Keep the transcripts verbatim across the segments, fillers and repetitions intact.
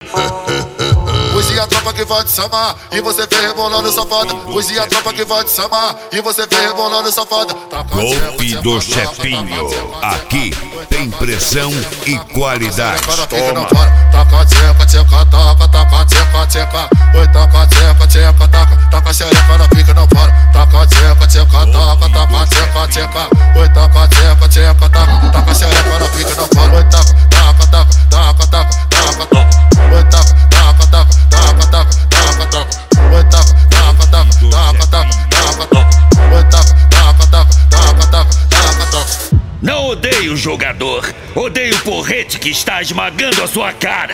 Hoje a tropa que vai te chamar e você vem rebolando safada. Hoje a tropa que vai te chamar e você vem rebolando safada. Golpe do chefinho. Aqui tem pressão e qualidade. Toma. Taca tcheca, tcheca, taca, taca tcheca, tcheca. Oi, taca tcheca, tcheca, taca. Taca xereca na pica, não para. Taca tcheca, tcheca, taca, taca tcheca, tcheca. Oi, taca tcheca, tcheca, taca. Taca xereca na pica, não para. Oi, taca, taca, taca, taca, taca, taca, taca. Oi, taca, taca, taca, taca, taca, taca, taca. Oi, taca, taca, taca, taca, taca, taca, taca. Oi, taca, taca, taca, taca, taca, taca, taca. Não odeio o jogador, odeio o porrete que está esmagando a sua cara.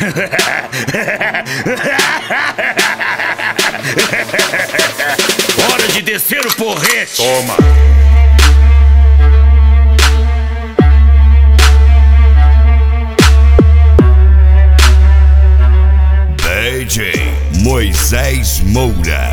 Hora de descer o porrete. Toma. D J Moisés Moura.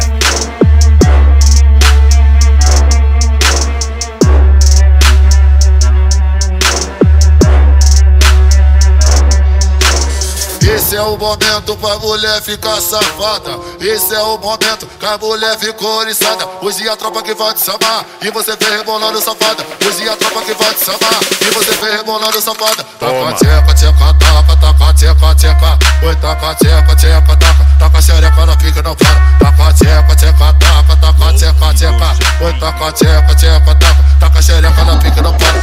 Esse é o momento pra mulher ficar safada. Esse é o momento que a mulher ficou oriçada. Hoje a tropa que vai te chamar e você vem rebolando safada. Hoje a tropa que vai te chamar e você vem rebolando safada. Taca tcheca, tcheca, taca, taca tcheca, tcheca. Oi, taca tcheca, tcheca, taca. Taca xereca na pica, não para. Taca tcheca, tcheca, taca, taca tcheca, tcheca. Oi, taca tcheca, tcheca, taca. Taca xereca na pica, não para.